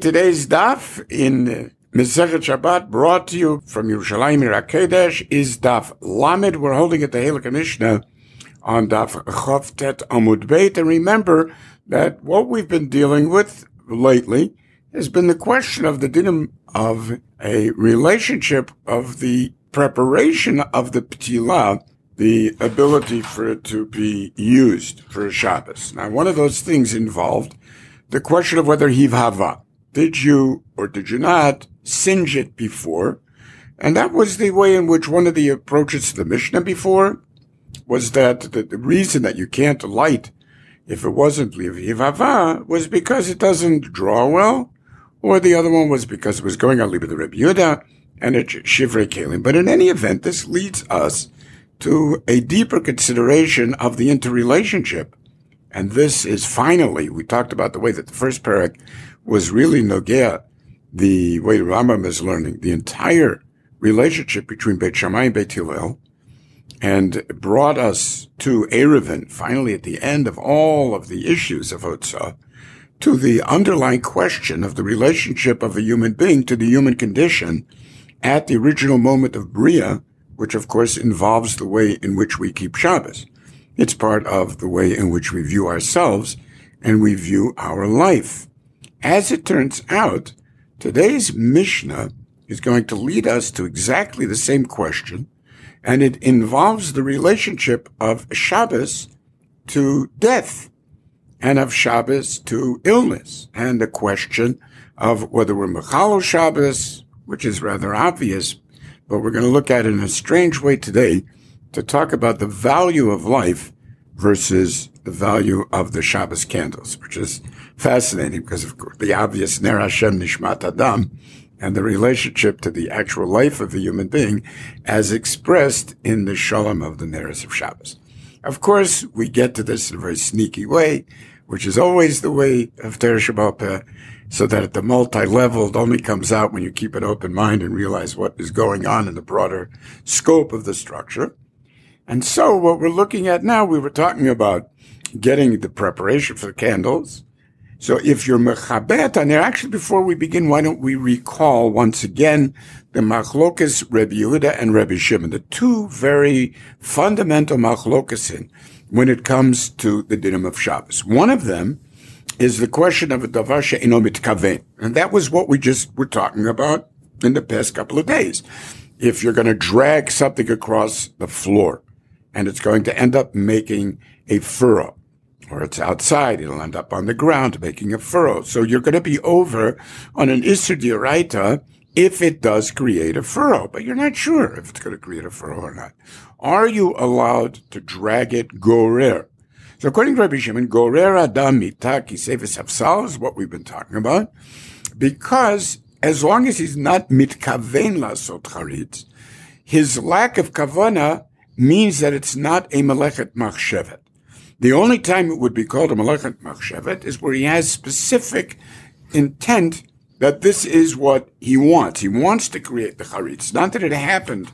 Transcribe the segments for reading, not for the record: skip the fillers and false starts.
Today's daf in Masechet Shabbat, brought to you from Yerushalayim Ir HaKodesh, is daf Lamed. We're holding at the Halakha Mishnah on daf Chof Tet Amud Beit. And remember that what we've been dealing with lately has been the question of the dinim of a relationship of the preparation of the Ptilah, the ability for it to be used for a Shabbos. Now, one of those things involved the question of whether hiv hava. Did you or did you not singe it before? And that was the way in which one of the approaches to the Mishnah before was that the reason that you can't light if it wasn't hiv hava was because it doesn't draw well, or the other one was because it was going on Liba the Rebbe Yehuda and it's Shivrei Kelim. But in any event, this leads us to a deeper consideration of the interrelationship. And this is finally, we talked about the way that the first parak was really nogea, the way the Rambam is learning, the entire relationship between Beit Shammai and Beit Hillel, and brought us to Eruvin, finally at the end of all of the issues of Hotzah, to the underlying question of the relationship of a human being to the human condition at the original moment of Bria, which of course involves the way in which we keep Shabbos. It's part of the way in which we view ourselves and we view our life. As it turns out, today's Mishnah is going to lead us to exactly the same question, and it involves the relationship of Shabbos to death and of Shabbos to illness, and the question of whether we're Mechalo Shabbos, which is rather obvious, but we're going to look at it in a strange way today to talk about the value of life versus the value of the Shabbos candles, which is fascinating because of course the obvious Ner Hashem Nishmat Adam and the relationship to the actual life of the human being as expressed in the Shalom of the Neres of Shabbos. Of course, we get to this in a very sneaky way, which is always the way of Teresh Baal Peh, so that at the multi-level, it only comes out when you keep an open mind and realize what is going on in the broader scope of the structure. And so what we're looking at now, we were talking about getting the preparation for the candles. So if you're mechabet, and actually before we begin, why don't we recall once again the machlokas Rebbe Yehuda and Rebbe Shimon, the two very fundamental machlokasin when it comes to the dinim of Shabbos. One of them is the question of a davar she'eino mitkaven, and that was what we just were talking about in the past couple of days. If you're going to drag something across the floor, and it's going to end up making a furrow, or it's outside, it'll end up on the ground making a furrow. So you're going to be over on an Isser D'Oraita if it does create a furrow, but you're not sure if it's going to create a furrow or not. Are you allowed to drag it gorer? So according to Rabbi Shimon, gorer adam mita kisei v'safsal is what we've been talking about, because as long as he's not mitkaven lasot charitz, his lack of kavana means that it's not a melechet machshevet. The only time it would be called a melechet machshevet is where he has specific intent that this is what he wants. He wants to create the charitz, not that it happened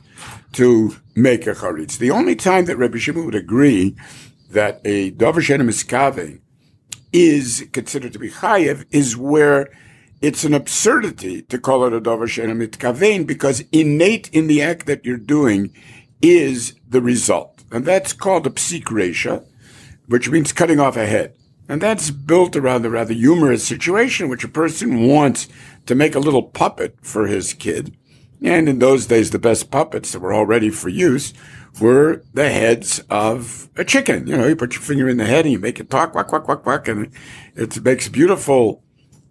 to make a charitz. The only time that Rabbi Shimon would agree that a davar she'eino miskaven is considered to be chayev is where it's an absurdity to call it a davar she'eino mitkaven, because innate in the act that you're doing is the result. And that's called a psik resha, which means cutting off a head. And that's built around the rather humorous situation in which a person wants to make a little puppet for his kid. And in those days, the best puppets that were all ready for use were the heads of a chicken. You know, you put your finger in the head and you make it talk, quack, quack, quack, quack, and it makes a beautiful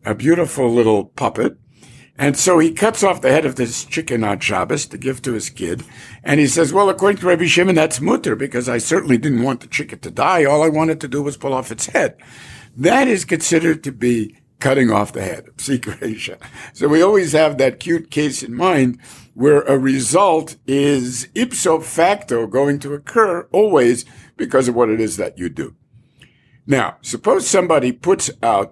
little puppet. And so he cuts off the head of this chicken on Shabbos to give to his kid. And he says, well, according to Rabbi Shimon, that's mutter, because I certainly didn't want the chicken to die. All I wanted to do was pull off its head. That is considered to be cutting off the head, psik resha. So we always have that cute case in mind where a result is ipso facto going to occur always because of what it is that you do. Now, suppose somebody puts out,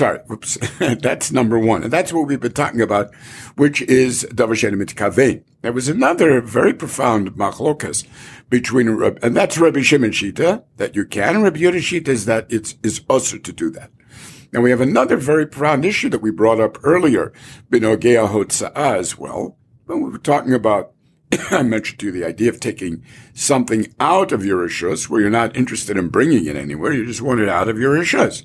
that's number one. And that's what we've been talking about, which is davar she'eino mitkaven. There was another very profound machlokas between, and that's Rabbi Shimon Shita, that you can, and Rabbi Yehuda Shita is that it's usher to do that. Now we have another very profound issue that we brought up earlier, Binogea Hotza'ah as well. When we were talking about, I mentioned to you the idea of taking something out of your rishus where you're not interested in bringing it anywhere, you just want it out of your rishus.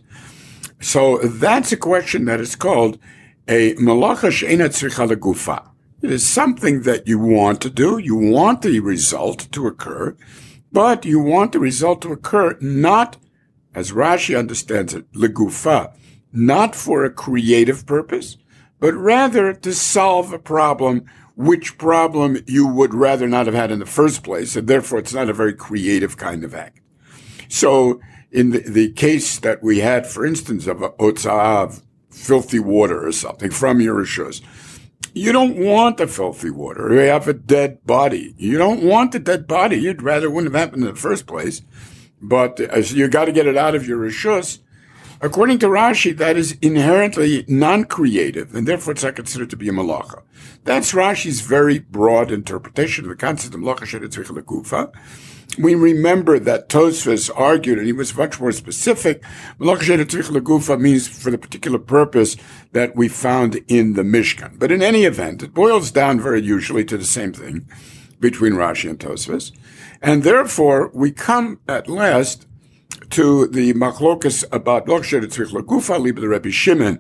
So that's a question that is called a malacha she'ena tzricha legufa. It is something that you want to do, you want the result to occur, but you want the result to occur not, as Rashi understands it, legufa, not for a creative purpose, but rather to solve a problem, which problem you would rather not have had in the first place, and therefore it's not a very creative kind of act. So in the case that we had, for instance, of hotza'ah, of filthy water or something from your rishus, you don't want the filthy water. You have a dead body. You don't want the dead body. You'd rather it wouldn't have happened in the first place. But you got to get it out of your rishus. According to Rashi, that is inherently non-creative, and therefore it's not considered to be a malacha. That's Rashi's very broad interpretation of the concept of malacha she'ena tzricha legufa. We remember that Tosfos argued, and he was much more specific, malacha she'ena tzricha legufa means for the particular purpose that we found in the Mishkan. But in any event, it boils down very usually to the same thing between Rashi and Tosfos. And therefore, we come at last to the machlokas about malacha she'ena tzricha legufa, liba the Rebbe Shimon,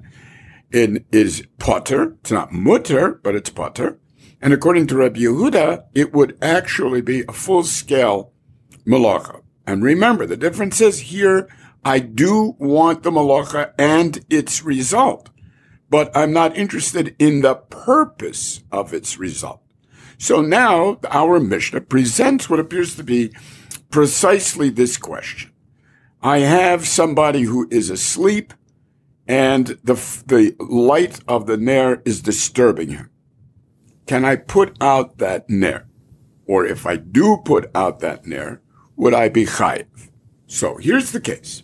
is potter. It's not mutter, but it's potter. And according to Rebbe Yehuda, it would actually be a full-scale malacha. And remember, the difference is here, I do want the malacha and its result, but I'm not interested in the purpose of its result. So now our Mishnah presents what appears to be precisely this question. I have somebody who is asleep, and the light of the ner is disturbing him. Can I put out that ner? Or if I do put out that ner, would I be chayiv? So here's the case.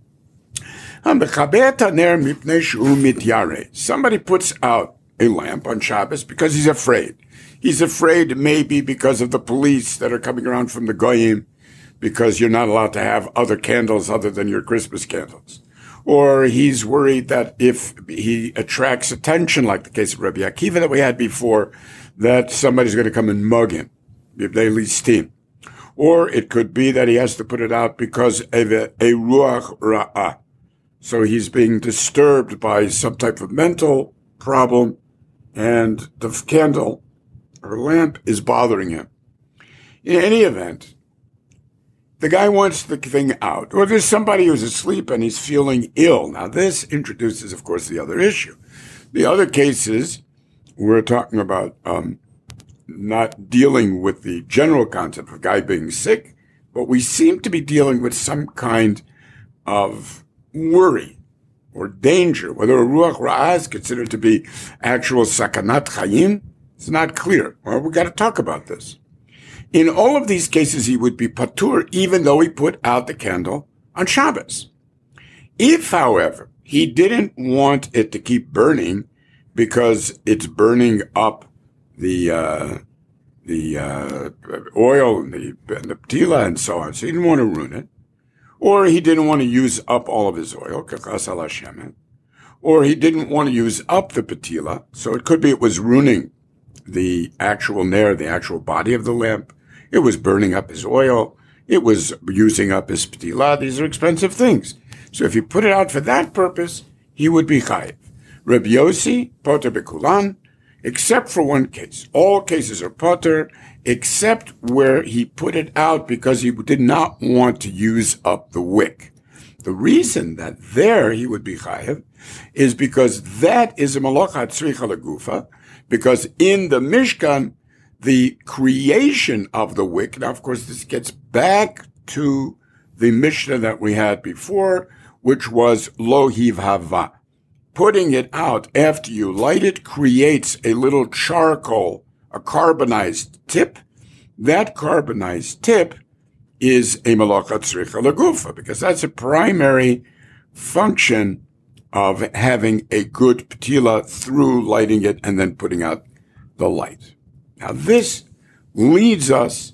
Somebody puts out a lamp on Shabbos because he's afraid. He's afraid maybe because of the police that are coming around from the Goyim, because you're not allowed to have other candles other than your Christmas candles. Or he's worried that if he attracts attention, like the case of Rabbi Akiva that we had before, that somebody's going to come and mug him, if they listim. Or it could be that he has to put it out because of a ruach ra'ah. So he's being disturbed by some type of mental problem, and the candle or lamp is bothering him. In any event, the guy wants the thing out. Or there's somebody who's asleep and he's feeling ill. Now this introduces, of course, the other issue. The other cases, we're talking about not dealing with the general concept of a guy being sick, but we seem to be dealing with some kind of worry or danger. Whether a ruach ra'ah is considered to be actual sakanat chayim, it's not clear. Well, we got to talk about this. In all of these cases, he would be patur, even though he put out the candle on Shabbos. If, however, he didn't want it to keep burning because it's burning up the oil and the ptila and so on, so he didn't want to ruin it, or he didn't want to use up all of his oil, or he didn't want to use up the ptila, so it could be it was ruining the actual ner, the actual body of the lamp. It was burning up his oil. It was using up his ptila. These are expensive things. So if you put it out for that purpose, he would be chayiv. Reb Yossi, poter bekulan, except for one case. All cases are poter, except where he put it out because he did not want to use up the wick. The reason that there he would be chayiv is because that is a malacha tzricha legufa, because in the Mishkan, the creation of the wick, now of course this gets back to the Mishnah that we had before, which was lo hivhava. Putting it out after you light it creates a little charcoal, a carbonized tip. That carbonized tip is a malacha tzricha legufa, because that's a primary function of having a good ptila through lighting it and then putting out the light. Now this leads us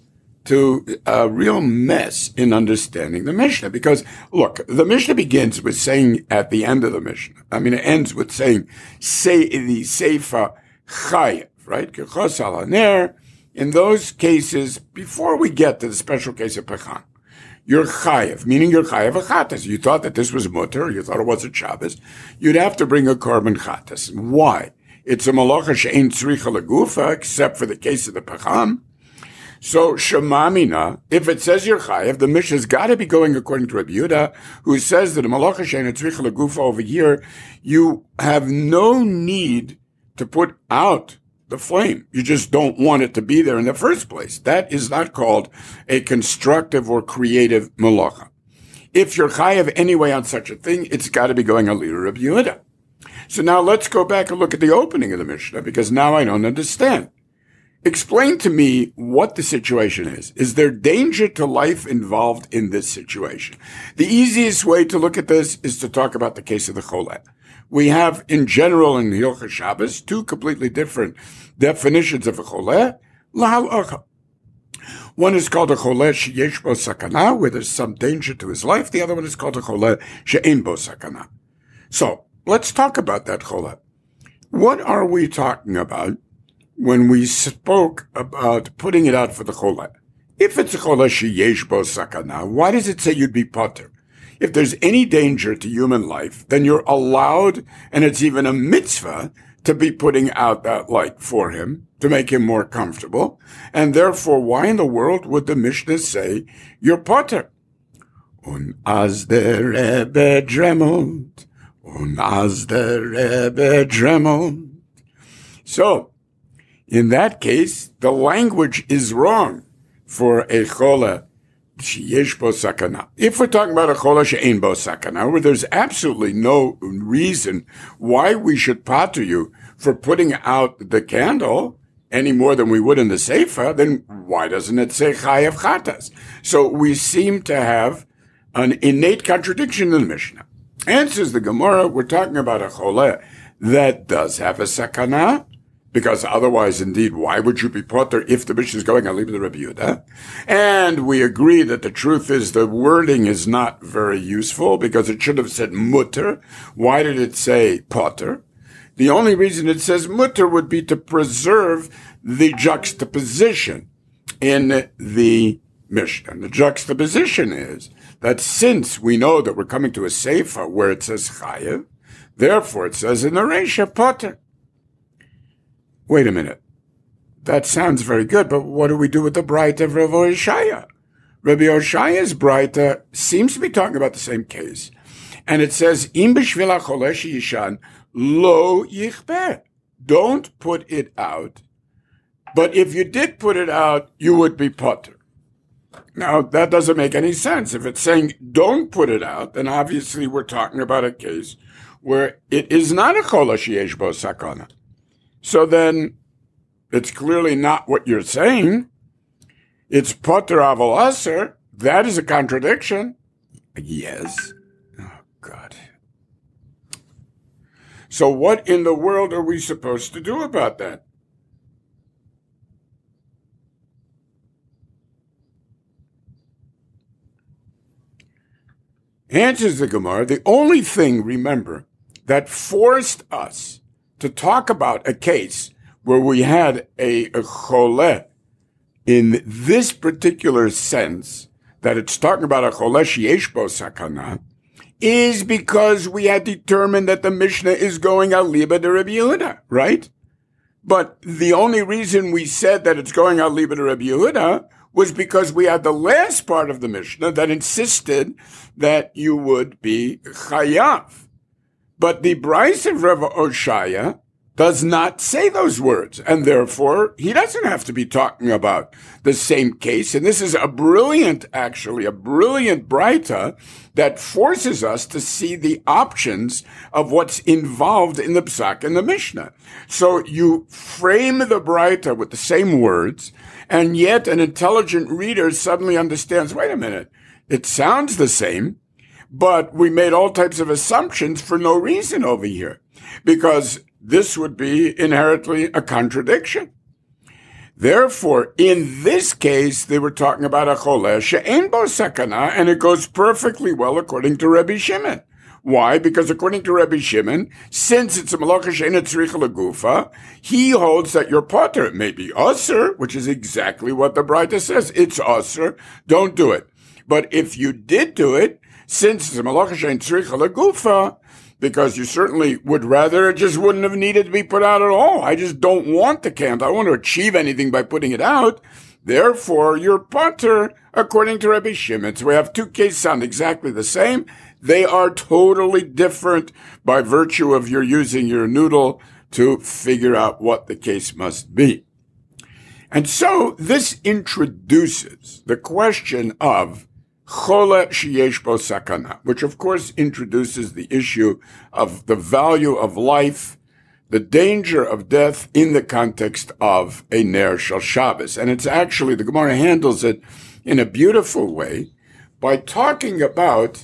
to a real mess in understanding the Mishnah. Because, look, the Mishnah begins with saying at the end of the Mishnah, it ends with saying, say the Seifa Chayev, right? Kechos al haner. In those cases, before we get to the special case of Pechan, you're Chayev, meaning you're Chayev a Chatas. You thought that this was Mutter, you thought it wasn't Shabbos. You'd have to bring a Korban Chatas. Why? It's a Malacha she'ein tzricha legufa, except for the case of the Pecham. So, Shemamina, if it says you're Chayev, the Mishnah's got to be going according to Rabbi Yehuda, who says that a Malacha she'ein tzricha legufa over here, you have no need to put out the flame. You just don't want it to be there in the first place. That is not called a constructive or creative Malacha. If you're Chayev anyway on such a thing, it's got to be going a leader of Yehuda. So now let's go back and look at the opening of the Mishnah, because now I don't understand. Explain to me what the situation is. Is there danger to life involved in this situation? The easiest way to look at this is to talk about the case of the Cholet. We have, in general, in Hilchos Shabbos, two completely different definitions of a Cholet. L'halacha. One is called a Cholet sheyesh bo sakana, where there's some danger to his life. The other one is called a Cholet she'ein bo sakana. So, let's talk about that Cholet. What are we talking about when we spoke about putting it out for the Cholet? If it's a Cholet sheyesh bo sakana, why does it say you'd be potter? If there's any danger to human life, then you're allowed, and it's even a mitzvah, to be putting out that light for him, to make him more comfortable. And therefore, why in the world would the Mishnah say you're potter? Und as der Rebbe dremelt, und as der Rebbe dremelt. So, in that case, the language is wrong for a chola sheyesh bo sakana. If we're talking about a chola she'ein bo sakana, where there's absolutely no reason why we should pater you for putting out the candle any more than we would in the Seifa, then why doesn't it say chayev chatas? So we seem to have an innate contradiction in the Mishnah. Answers the Gemara, we're talking about a chola that does have a sakana, because otherwise, indeed, why would you be potter if the Mishnah is going on leaving the Rabbi Yehuda? And we agree that the truth is the wording is not very useful, because it should have said mutter. Why did it say potter? The only reason it says mutter would be to preserve the juxtaposition in the Mishnah. And the juxtaposition is that since we know that we're coming to a Seifa where it says chayev, therefore it says in the Reisha potter. Wait a minute. That sounds very good, but what do we do with the Braita of Rabbi Oshaya? Rabbi Oshaya's Braita seems to be talking about the same case. And it says, Im b'shvil hacholeh sheyishan lo yichbeh. Don't put it out. But if you did put it out, you would be potter. Now, that doesn't make any sense. If it's saying don't put it out, then obviously we're talking about a case where it is not a chola sheyesh bo sakana. So then, it's clearly not what you're saying. It's potter aval aser. That is a contradiction. Yes. Oh, God. So what in the world are we supposed to do about that? Answers the Gemara, the only thing, remember, that forced us to talk about a case where we had a choleh in this particular sense, that it's talking about a choleh sheyesh bo sakana, is because we had determined that the Mishnah is going al liba de Rabbi Yehuda, right? But the only reason we said that it's going al liba de Rabbi Yehuda was because we had the last part of the Mishnah that insisted that you would be chayav. But the Braisa of Rabbi Oshaya does not say those words, and therefore he doesn't have to be talking about the same case. And this is a brilliant Braita that forces us to see the options of what's involved in the Psak and the Mishnah. So you frame the Braita with the same words, and yet an intelligent reader suddenly understands, wait a minute, it sounds the same, but we made all types of assumptions for no reason over here, because this would be inherently a contradiction. Therefore, in this case, they were talking about a choleh she'en bo sakana, and it goes perfectly well according to Rabbi Shimon. Why? Because according to Rabbi Shimon, since it's a malacha she'ena tzricha legufa, he holds that your potter may be usher, which is exactly what the Braita says. It's usher. Don't do it. But if you did do it, since it's a malacha she'ena tzricha legufa, because you certainly would rather, it just wouldn't have needed to be put out at all. I just don't want the candle. I don't want to achieve anything by putting it out. Therefore, your potter, according to Rabbi Shimon. So we have two cases sound exactly the same. They are totally different by virtue of your using your noodle to figure out what the case must be. And so this introduces the question of Chola sheyesh bo sakana, which of course introduces the issue of the value of life, the danger of death in the context of a Ner Shel Shabbos. And it's actually, the Gemara handles it in a beautiful way by talking about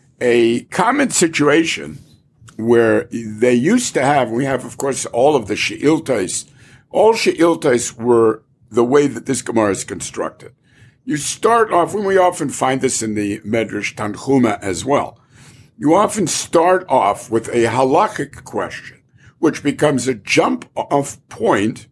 a common situation where they used to have, we have, of course, all of the she'iltais. All she'iltais were the way that this Gemara is constructed. You start off, and we often find this in the Medrash Tanchuma as well. You often start off with a halachic question, which becomes a jump-off point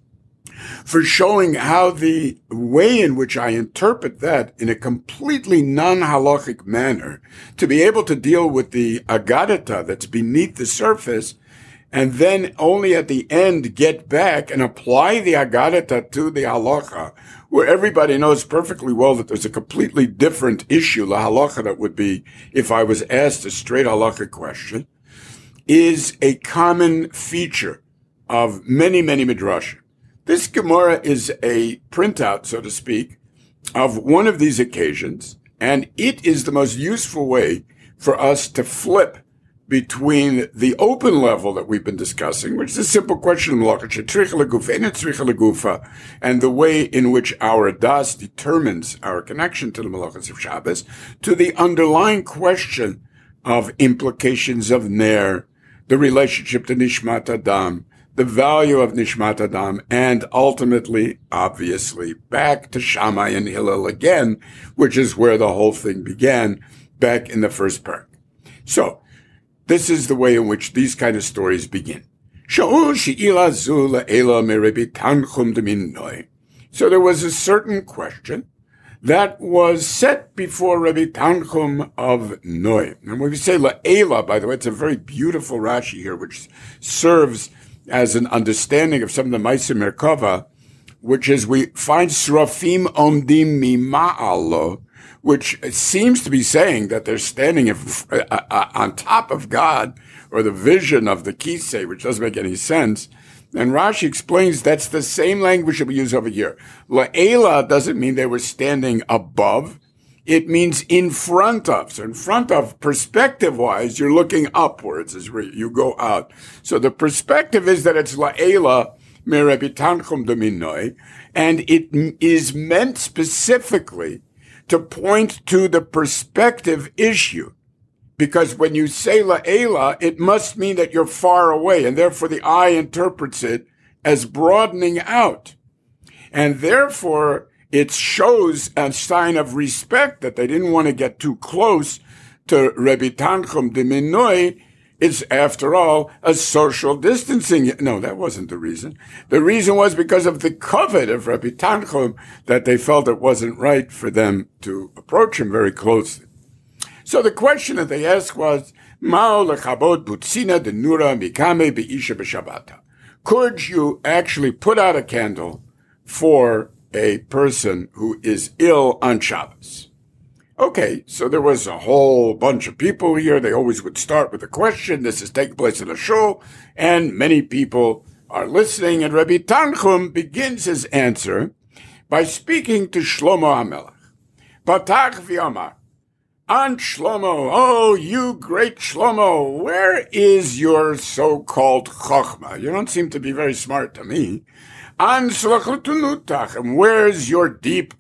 for showing how the way in which I interpret that in a completely non-halachic manner, to be able to deal with the agadata that's beneath the surface, and then only at the end get back and apply the agadata to the halacha, where everybody knows perfectly well that there's a completely different issue, la halacha, that would be if I was asked a straight halacha question, is a common feature of many, many midrashim. This Gemara is a printout, so to speak, of one of these occasions, and it is the most useful way for us to flip between the open level that we've been discussing, which is a simple question, and the way in which our das determines our connection to the malachas of Shabbos, to the underlying question of implications of Ner, the relationship to Nishmat Adam, the value of Nishmat Adam, and ultimately, obviously, back to Shammai and Hillel again, which is where the whole thing began back in the first parak. So, this is the way in which these kind of stories begin. So there was a certain question that was set before Rabbi Tanchum of Noi. And when we say la'ela, by the way, it's a very beautiful Rashi here, which serves as an understanding of some of the Ma'aseh Merkava, which is we find Srafim Omdim Mima'alo, which seems to be saying that they're standing on top of God, or the vision of the Kisei, which doesn't make any sense. And Rashi explains that's the same language that we use over here. La'ela doesn't mean they were standing above. It means in front of. So in front of, perspective-wise, you're looking upwards as you go out. So the perspective is that it's la'ela me'Rebbe Tanchum Dominoi, and it is meant specifically to point to the perspective issue. Because when you say la'ela, it must mean that you're far away, and therefore the eye interprets it as broadening out. And therefore, it shows a sign of respect that they didn't want to get too close to Rebbe Tanchum de Minoi. It's, after all, a social distancing. No, that wasn't the reason. The reason was because of the covet of Rebbe Tanchum, that they felt it wasn't right for them to approach him very closely. So the question that they asked was, Mao lechabod butzina de nura mikame be'isha b'shabbata. Could you actually put out a candle for a person who is ill on Shabbos? Okay, so there was a whole bunch of people here. They always would start with a question. This is taking place in a shul, and many people are listening. And Rabbi Tanchum begins his answer by speaking to Shlomo HaMelech. Patach v'amar, Aunt Shlomo, oh, you great Shlomo, where is your so-called chokhmah? You don't seem to be very smart to me. An slachlutunutach, and where's your deep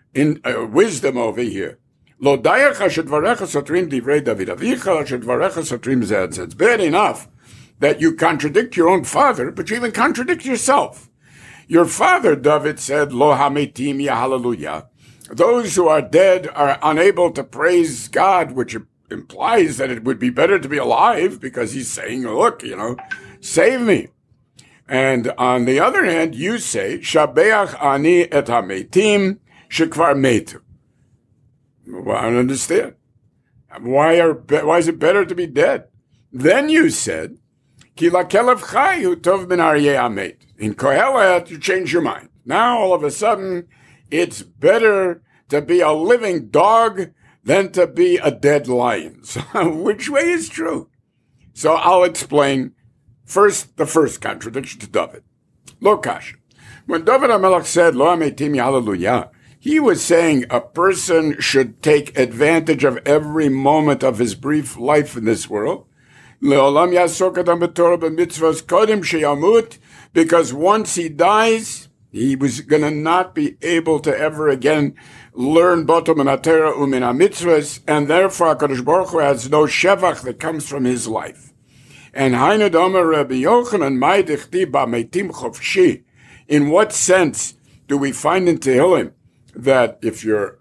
wisdom over here? Lo dayacha shedvarecha sotrim divrei David avicha, shedvarecha sotrim zed. It's bad enough that you contradict your own father, but you even contradict yourself. Your father, David, said, Lo hametim ya hallelujah. Those who are dead are unable to praise God, which implies that it would be better to be alive, because he's saying, look, save me. And on the other hand, you say, Shabeach ani et hametim shekvar metu. Well, I don't understand. Why is it better to be dead? Then you said, Ki lakelev chai hu tov min aryeh hamet. In Kohelet, you change your mind. Now, all of a sudden, it's better to be a living dog than to be a dead lion. So, which way is true? So I'll explain first the first contradiction to David. Lo kasha. When David HaMelech said, Lo hametim hallelujah, he was saying a person should take advantage of every moment of his brief life in this world. Le'olam yasok adam b'torah b'mitzvos kodim sheyamut, because once he dies, he was going to not be able to ever again learn botom and atera umin mitzvahs, and therefore HaKadosh Baruch Hu has no shevach that comes from his life. And Hainu Domer Rabbi Yochanan Mai Dichti B'Meitim Chofshi. In what sense do we find in Tehillim that if you're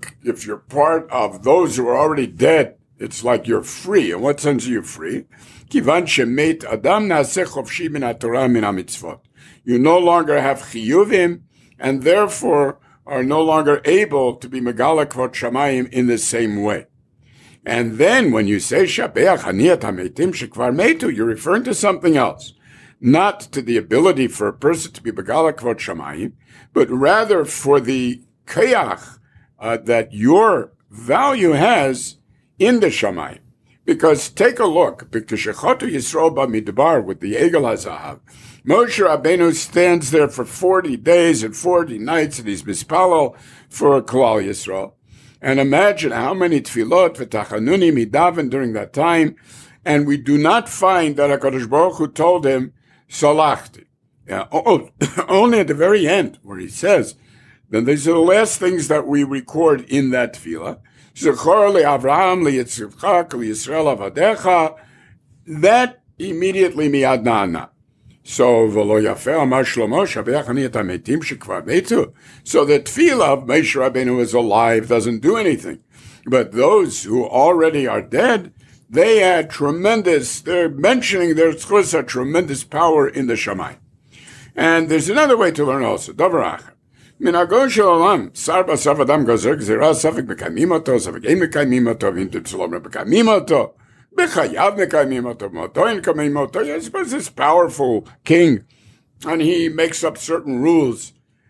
part of those who are already dead, it's like you're free? In what sense are you free? Kivan shemet adam naaseh chofshi min haTorah min hamitzvot. You no longer have chiyuvim, and therefore are no longer able to be megala kvot shamayim in the same way. And then when you say shabeach ani et hametim shekvar metu, you're referring to something else, not to the ability for a person to be megala kvot shamayim, but rather for the kayach that your value has in the shamayim. Because take a look, B'Keshechotu Yisrael B'Midbar with the Egel HaZahav, Moshe Rabbeinu stands there for 40 days and 40 nights, and he's mispalel for Klal Yisrael. And imagine how many tefillot v'tachanuni midaven during that time, and we do not find that HaKadosh Baruch Hu told him, Salachti. Yeah, only at the very end, where he says, then these are the last things that we record in that tefillah. Zechor le'Avraham le'Yitzchak le'Yisrael avadecha. That immediately miyad na'ana. So v'lo yafeh amar Shlomo shabeach ani et hametim shekvar metu. So the tefillah of Moshe Rabbeinu is alive doesn't do anything. But those who already are dead, they had they're mentioning their tzchus had tremendous power in the Shammai. And there's another way to learn also. Davar achar. Minagon shel olam, sar basav adam gazer gzera, safek mekayimim oto, safek ein mekayimim oto, v'im tzolom mekayimim oto, b'chayav mekayimim oto, motoin mekayimim oto. I suppose this powerful king, and he makes up certain rules.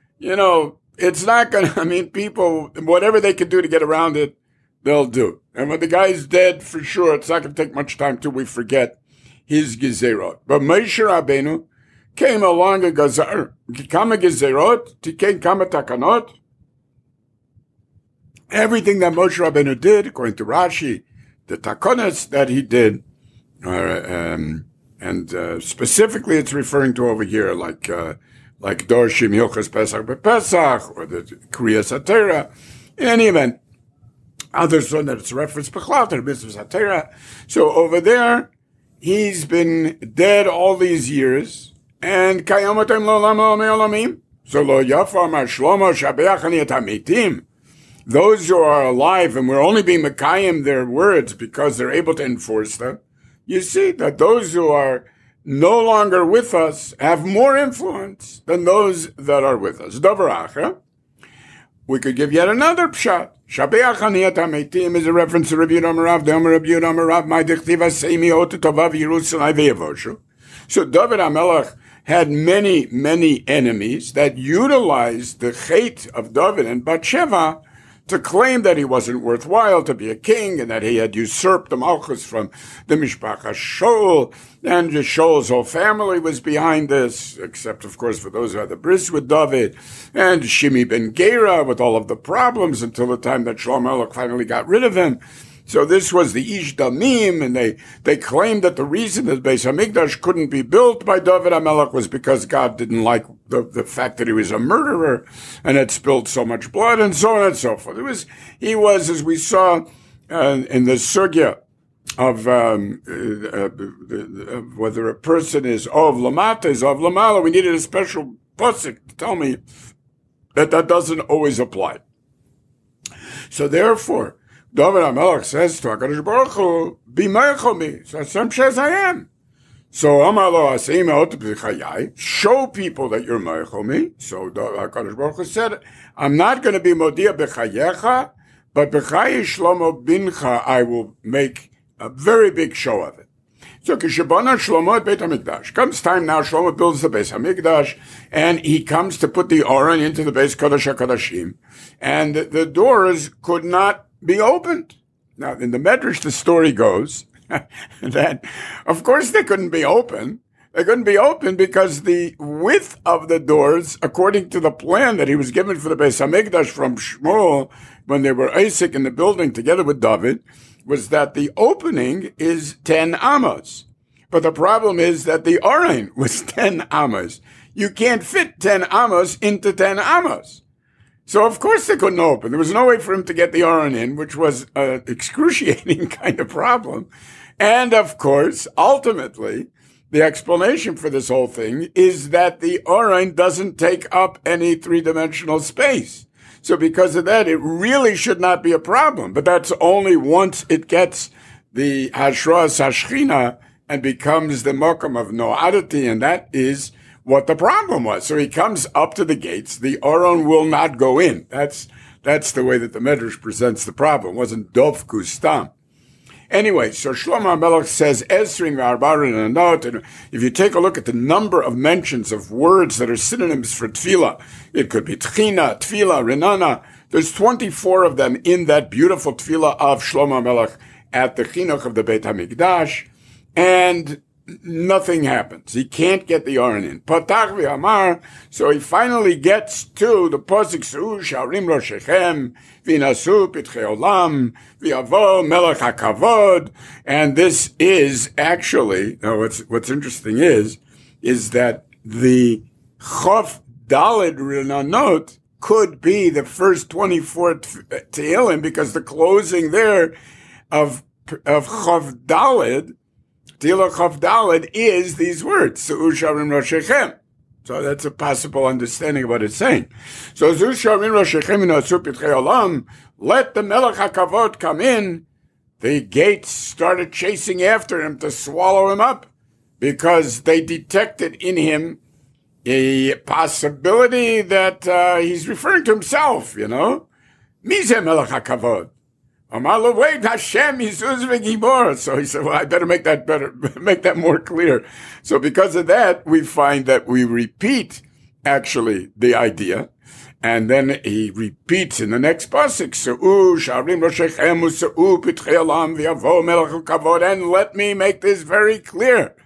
It's not people, whatever they can do to get around it, they'll do. And when the guy's dead, for sure, it's not going to take much time till we forget his gezerot. But Moshe Rabbeinu came along a gazar, kama gezerot, tiken kama takanot. Everything that Moshe Rabbeinu did, according to Rashi, the takonas that he did, and specifically it's referring to over here, like Dorshim Hilchas Pesach BePesach, or the Kriyas HaTorah. In any event, others know that it's a reference Bechlal to the Mitzvahs HaTorah. So over there, he's been dead all these years, and kayomatem lo lamo me'olamim. So lo yafar mar Shlomo shabeach ani et hametim. Those who are alive, and we're only being mekayim their words because they're able to enforce them. You see that those who are no longer with us have more influence than those that are with us. Davar achar. We could give yet another pshat. Shabeach ani et hametim is a reference to Rabbi Yehuda Amarav. The Amar Rabbi Yehuda Amarav, my dechtiv asemi otu tovav Yerushalayim ve'yavoshu. So David HaMelech had many, many enemies that utilized the chait of David and Bathsheba to claim that he wasn't worthwhile to be a king and that he had usurped the malchus from the Mishpacha Shaul, and Shaul's whole family was behind this, except, of course, for those who had the bris with David, and Shimi ben Gera with all of the problems until the time that Shlomo Melech finally got rid of him. So this was the Ish Damim, and they claimed that the reason that Beis HaMikdash couldn't be built by David HaMelech was because God didn't like the fact that he was a murderer and had spilled so much blood, and so on and so forth. He was, as we saw in the sugya of whether a person is Ov Lamata, is Ov Lamala, we needed a special pasuk to tell me that doesn't always apply. So therefore, David HaMelech says to HaKadosh Baruch Hu, be meichel me. So Hashem says, I am. So Amar lo asei me'ot b'chayai, show people that you're meichel me. So HaKadosh Baruch Hu said, I'm not going to be modia b'chayecha, but b'chayi Shlomo bincha, I will make a very big show of it. So Kishabana Shlomo at Beit HaMikdash. Comes time now, Shlomo builds the Beis HaMikdash, and he comes to put the Aron into the Beis Kodesh HaKodashim, and the doors could not be opened. Now, in the Medrash, the story goes that, of course, they couldn't be open. They couldn't be open because the width of the doors, according to the plan that he was given for the Beis HaMikdash from Shmuel, when they were Isaac in the building together with David, was that the opening is 10 amos. But the problem is that the Aron was 10 amos. You can't fit 10 amos into 10 amos. So of course they couldn't open. There was no way for him to get the Aron in, which was an excruciating kind of problem. And of course, ultimately, the explanation for this whole thing is that the Aron doesn't take up any three-dimensional space. So because of that, it really should not be a problem. But that's only once it gets the Hashras Hashchina and becomes the Mokum of Noadati, and that is what the problem was. So he comes up to the gates. The Aron will not go in. That's the way that the Medrash presents the problem. It wasn't Dov Kustam. Anyway, so Shlomo HaMelech says, Esrin v'arbarin anot, and if you take a look at the number of mentions of words that are synonyms for tefillah, it could be tchina, tefillah, renana. There's 24 of them in that beautiful tefillah of Shlomo HaMelech at the chinuch of the Beit HaMikdash, and nothing happens. He can't get the Aron in. Patach v'amar, so he finally gets to the posuk Se'u Sha'arim Roshechem, v'inasu pitchei olam, v'yavo melech hakavod, and this is actually, what's interesting is that the Chof Daled Renanot could be the first 24 Tehillim, because the closing there of Chof Daled, Tehillah Chof Daled, is these words, Se'u Sha'arim Roshechem. So that's a possible understanding of what it's saying. So Zu Sha'arim Roshechem v'inasu pitchei olam, let the Melech HaKavod come in. The gates started chasing after him to swallow him up, because they detected in him a possibility that he's referring to himself, Mizeh Melech HaKavod. Amar wait, Hashem Yizuz v'Gibor. So he said, well, I better make that more clear. So because of that, we find that we repeat, actually, the idea. And then he repeats in the next pasuk, Se'u Sha'arim Roshechem u'Se'u pitchei olam v'yavo melech hakavod. And let me make this very clear.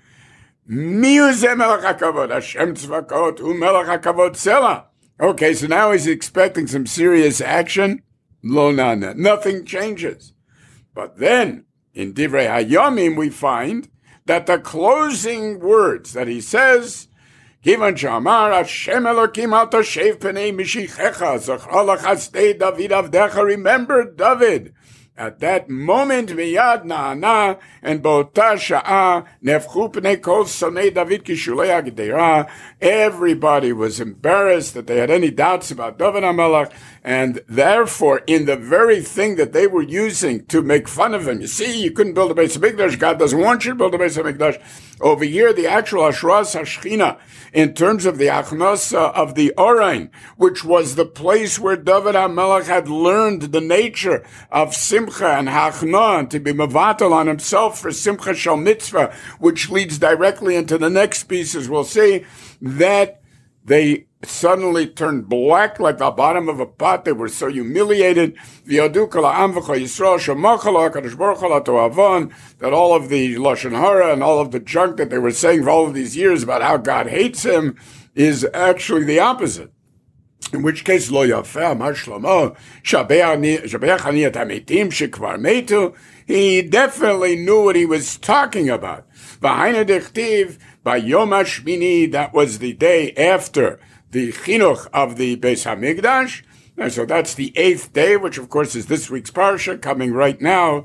Mi ze melech hakavod? Hashem tzvakot u'melech hakavod sela. Okay, so now he's expecting some serious action. Lo nana. Nothing changes. But then, in Divrei Hayomim, we find that the closing words that he says, Kivan Shamar Hashem Elokim al tashev penei mishichecha zachra lachastei David avdecha. Remember David. At that moment, miyad na'ana, and b'ota sha'a nefchu pnei kol sonei David kishulei hagdera. Everybody was embarrassed that they had any doubts about David HaMelech, and therefore, in the very thing that they were using to make fun of him, you see, you couldn't build a Beis HaMikdash, God doesn't want you to build a Beis HaMikdash. Over here, the actual Hashras Hashchina, in terms of the Achnasa of the Aron, which was the place where David HaMelech had learned the nature of Simcha and Hachna, and to be Mavatal on himself for Simcha Shal Mitzvah, which leads directly into the next pieces. We'll see that they suddenly turned black like the bottom of a pot. They were so humiliated. That all of the Lashon Hara and all of the junk that they were saying for all of these years about how God hates him is actually the opposite. In which case, Lo Yafeh Amar Shlomo, Shabeach Ani et Hametim Shekvar Metu. He definitely knew what he was talking about. V'haina dechtiv, Bayom HaShmini, that was the day after the chinuch of the Beis HaMikdash. And so that's the 8th day, which of course is this week's parsha, coming right now,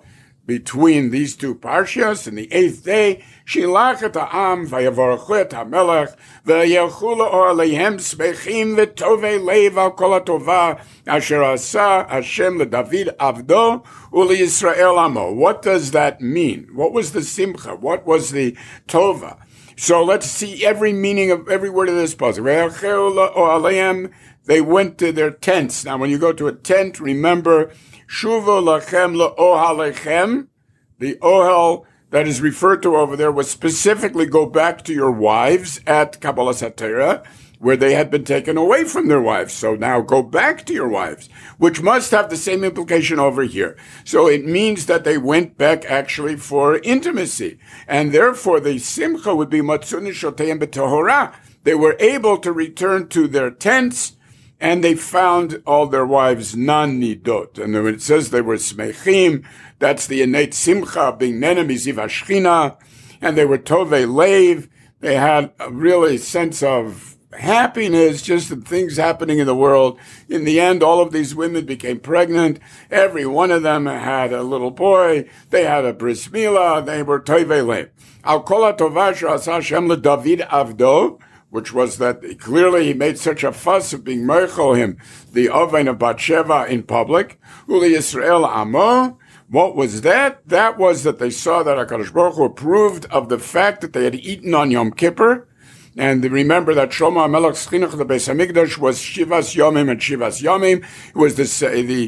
between these two parshas. In the 8th day, Shilach et ha'am vayavorachu et hamelech vayelchu la'or aleihem smechim v'tovei leiv al kol ha'tova asher asa Hashem leDavid avdo u'liyisrael amo. What does that mean? What was the simcha? What was the tova? So let's see every meaning of every word of this puzzle. Vayelchu la'or aleihem. They went to their tents. Now, when you go to a tent, remember, Shuvu lachem le'ohalechem. The ohel that is referred to over there was specifically go back to your wives at Kabbalah Satira, where they had been taken away from their wives. So now go back to your wives, which must have the same implication over here. So it means that they went back actually for intimacy. And therefore, the simcha would be Matzuni Shoteyim B'Tohorah. They were able to return to their tents, and they found all their wives non-nidot. And when it says they were smechim, that's the innate simcha of being nenem ziv hashchina. And they were tovei leiv. They had a really sense of happiness, just the things happening in the world. In the end, all of these women became pregnant. Every one of them had a little boy. They had a bris milah. They were tovei leiv. Al kol ha'tova she'asa Hashem leDavid avdo, which was that clearly he made such a fuss of being meichel him, the oven of Bathsheba in public. Uli Yisrael amo. What was that? That was that they saw that HaKadosh Baruch Hu approved of the fact that they had eaten on Yom Kippur. And remember that Shlomo HaMelech's chinuch of the Beis HaMikdash was Shivas Yomim and Shivas Yomim. It was the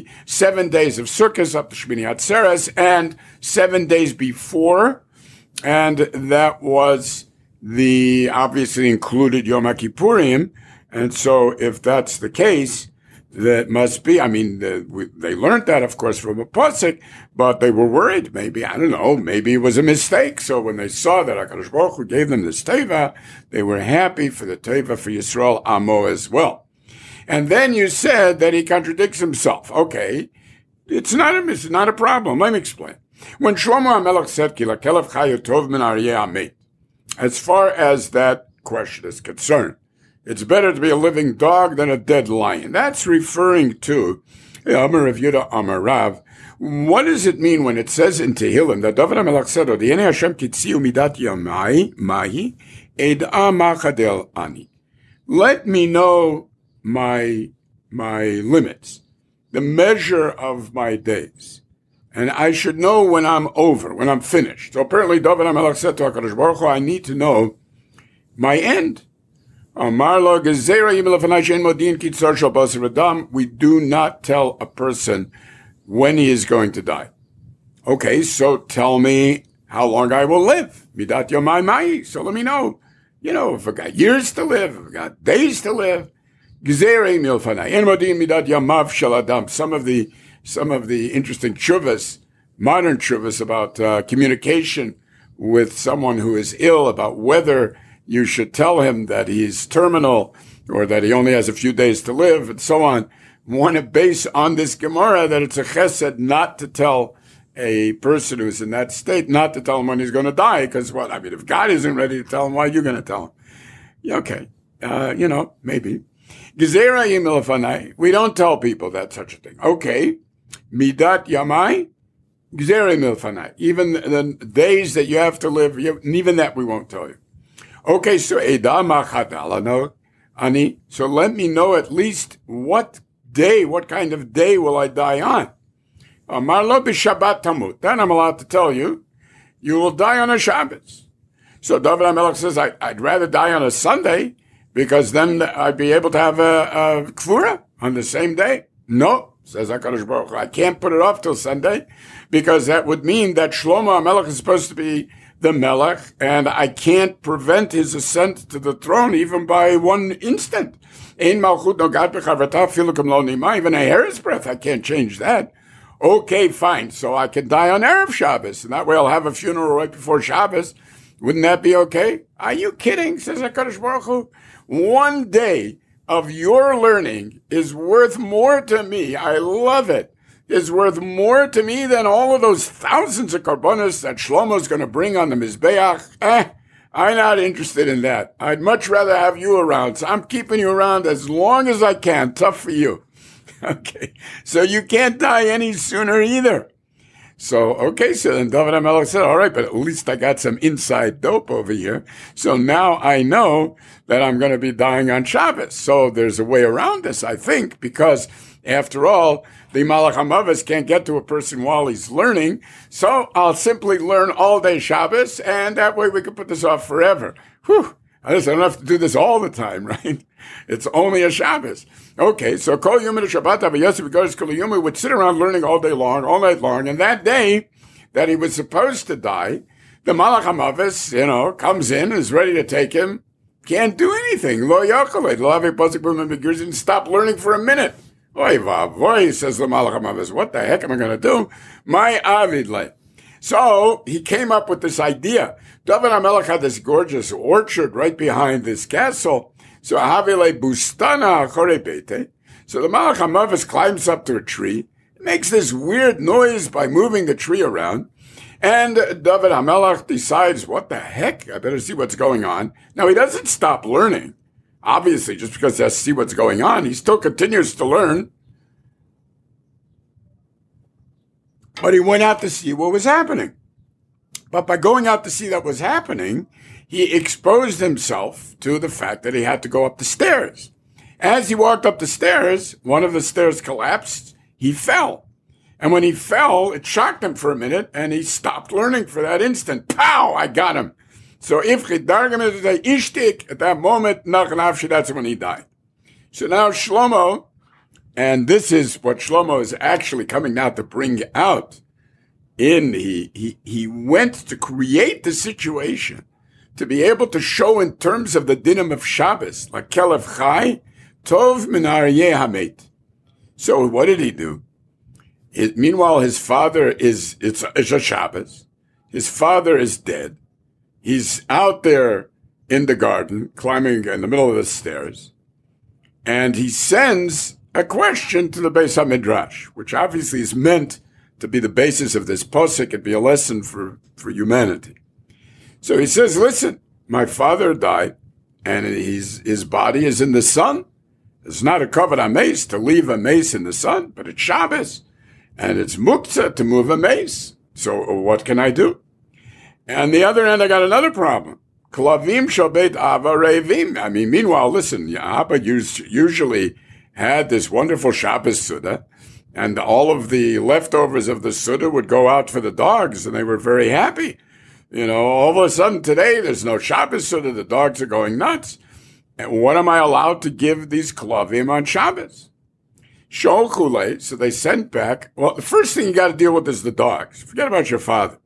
7 days of Sukkot up to Shmini Atzeres and 7 days before. And that was obviously included Yom HaKippurim, and so if that's the case, that must be, they learned that, of course, from a pasuk, but they were worried, maybe it was a mistake, so when they saw that HaKadosh Baruch Hu gave them this teva, they were happy for the teva for Yisrael Amo as well. And then you said that he contradicts himself. Okay, it's not a problem, let me explain. When Shlomo HaMelech said, Ki lakelev chayu tov min aryeh amet, as far as that question is concerned, it's better to be a living dog than a dead lion. That's referring to Amar Rav Yehuda Amar Rav. What does it mean when it says in Tehillim that David HaMelech said, Odiyeni Hashem kitziu midat yamai mahi eda machadel ani. Let me know my limits, the measure of my days. And I should know when I'm over, when I'm finished. So apparently David HaMelech said to HaKadosh Baruch Hu, I need to know my end. We do not tell a person when he is going to die. Okay, so tell me how long I will live. Midat yomai mai. So let me know. If I got years to live, if I got days to live. Some of the interesting tshuvas, modern tshuvas about communication with someone who is ill, about whether you should tell him that he's terminal or that he only has a few days to live and so on, want to base on this Gemara that it's a chesed not to tell a person who's in that state, not to tell him when he's going to die, because if God isn't ready to tell him, why are you going to tell him? Okay, maybe. We don't tell people that such a thing. Okay. Midat yamai, gzerei milfanai. Even the days that you have to live, even that we won't tell you. Okay, so eda machadalano ani. So let me know at least what kind of day will I die on? Amar lo b'Shabbat tamut. Then I'm allowed to tell you, you will die on a Shabbos. So David HaMelech says, I'd rather die on a Sunday, because then I'd be able to have a kfura on the same day. No. Says HaKadosh Baruch Hu, I can't put it off till Sunday, because that would mean that Shlomo HaMelech is supposed to be the Melech, and I can't prevent his ascent to the throne even by one instant. Ein malchut nogat b'chavrata afilu k'mlo nima. Even a hair's breadth, I can't change that. Okay, fine. So I can die on Erev Shabbos, and that way I'll have a funeral right before Shabbos. Wouldn't that be okay? Are you kidding? Says HaKadosh Baruch Hu. One day of your learning is worth more to me. I love it. Is worth more to me than all of those thousands of karbonos that Shlomo's going to bring on the Mizbeach. I'm not interested in that. I'd much rather have you around. So I'm keeping you around as long as I can. Tough for you. Okay. So you can't die any sooner either. So, okay, so then David HaMelech said, all right, but at least I got some inside dope over here. So now I know that I'm going to be dying on Shabbos. So there's a way around this, I think, because after all, the Malach HaMavis can't get to a person while he's learning. So I'll simply learn all day Shabbos, and that way we can put this off forever. Whew. I don't have to do this all the time, right? It's only a Shabbos. Okay, so Kol Yom Shabbat Rabbi Yosef Godes Kol Yom would sit around learning all day long, all night long, and that day that he was supposed to die, the Malach HaMavis, comes in, is ready to take him, can't do anything. Lo Yochel, Lo Ave Posik B'Mem B'Girzin, stop learning for a minute. Oy vavoy, says the Malach HaMavis, what the heck am I going to do? My Avidle. So he came up with this idea. David HaMelech had this gorgeous orchard right behind this castle. So Havile Bustana Achore Bete. So the Malach HaMavis climbs up to a tree, makes this weird noise by moving the tree around, and David HaMelech decides, what the heck? I better see what's going on. Now he doesn't stop learning. Obviously, just because he has to see what's going on, he still continues to learn. But he went out to see what was happening. But by going out to see that was happening, he exposed himself to the fact that he had to go up the stairs. As he walked up the stairs, one of the stairs collapsed. He fell. And when he fell, it shocked him for a minute, and he stopped learning for that instant. Pow! I got him. So if Chidargam is a ishtik, at that moment, Nachanavshi, that's when he died. So now Shlomo, and this is what Shlomo is actually coming now to bring out. He went to create the situation to be able to show in terms of the dinim of Shabbos, like Kelev Chai, Tov min Aryeh Hamet. So what did he do? Meanwhile, his father it's a Shabbos. His father is dead. He's out there in the garden, climbing in the middle of the stairs, and he sends a question to the Beis HaMidrash, which obviously is meant to be the basis of this posuk and be a lesson for humanity. So he says, listen, my father died, and his body is in the sun. It's not a covered mace to leave a mace in the sun, but it's Shabbos, and it's muktzah to move a mace. So what can I do? On the other end, I got another problem. Klavim shabet ava revim. I mean, meanwhile, listen, Abba usually had this wonderful Shabbos Suda, and all of the leftovers of the Suda would go out for the dogs, and they were very happy. All of a sudden today, there's no Shabbos Suda, the dogs are going nuts. And what am I allowed to give these Klavim on Shabbos? Sholchule, so they sent back, well, the first thing you got to deal with is the dogs. Forget about your father.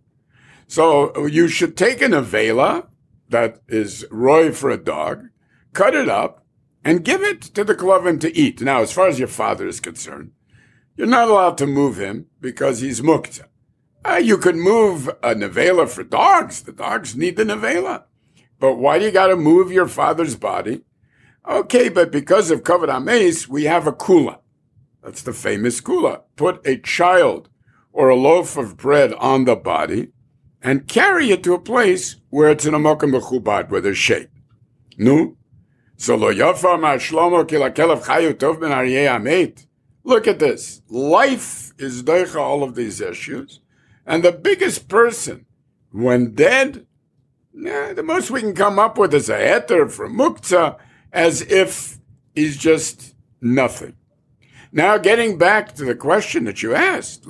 So you should take an avela that is roy for a dog, cut it up, and give it to the Klavim to eat. Now, as far as your father is concerned, you're not allowed to move him because he's muktzah. You could move a nevela for dogs. The dogs need the nevela. But why do you got to move your father's body? Okay, but because of Kavod HaMeis, we have a kula. That's the famous kula. Put a child or a loaf of bread on the body and carry it to a place where it's in a mokum bechubad, where there's shade. No? So lo yafa ma Shlomo ki lakelev chayu tov ben aryeh hamet. Look at this. Life is doicha all of these issues. And the biggest person, when dead, the most we can come up with is a heter from muktzah, as if he's just nothing. Now, getting back to the question that you asked,